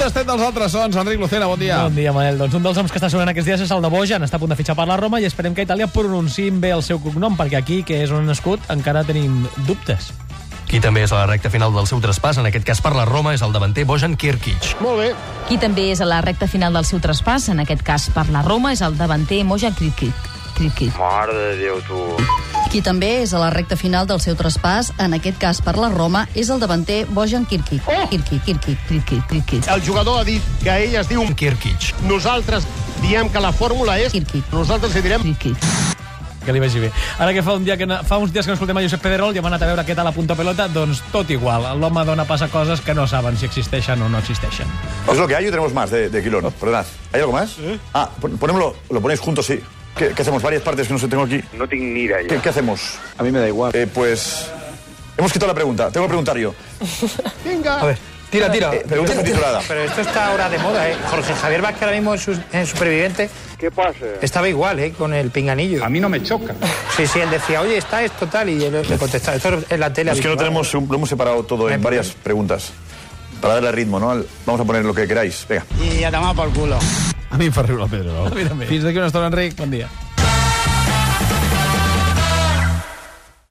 tastet dels altres sons. Enric Lucena, bon dia. Bon dia, Manel. Doncs un dels noms que està sonant aquests dies és el de Bojan. Està a punt de fitxar per la Roma i esperem que a Itàlia pronunciïn bé el seu cognom, perquè aquí, que és on ha nascut, encara tenim dubtes. Qui també és a la recta final del seu traspàs, en aquest cas per la Roma, és el davanter Bojan Kirkic. Molt bé. Qui també és a la recta final del seu traspàs, en aquest cas per la Roma, és el davanter Bojan Kirkic. Mare de Déu, tu. Qui també és a la recta final del seu traspàs, en aquest cas per la Roma, és el davanter Bojan Kirkic. Kirkic. El jugador ha dit que ell es diu Kirkic. Nosaltres diem que la fórmula és Kirkic. Nosaltres li direm Que li vagi bé. Ara que fa uns dies que no escoltem a Josep Pedrerol i hem anat a veure què tal a Punto Pelota, doncs tot igual. L'home dona passa coses que no saben si existeixen o no existeixen. Es lo que hay, o tenemos más de Quilón. Perdonad, ¿hay algo más? Ah, lo ponéis juntos, sí. ¿Qué hacemos? Varias partes que no sé, tengo aquí. No tinc ni idea. ¿Qué hacemos? A mí me da igual. Pues hemos quitado la pregunta. Tengo que preguntar yo. Venga. A ver, tira. Pregunta subtitulada. Pero esto está ahora de moda, ¿eh? Jorge Javier Vázquez ahora mismo en Superviviente ¿Qué pasa? estaba igual, ¿eh? Con el pinganillo. A mí no me choca. Sí, él decía, oye, está esto tal, y él le contestaba. Esto es en la tele. Es que no habitual. lo hemos separado todo en varias preguntas. Para darle ritmo, ¿no? Vamos a poner lo que queráis. Venga. Y a tomar por culo. A mi em fa riure el Pedrerol. Fins d'aquí una estona, Enric. Bon dia.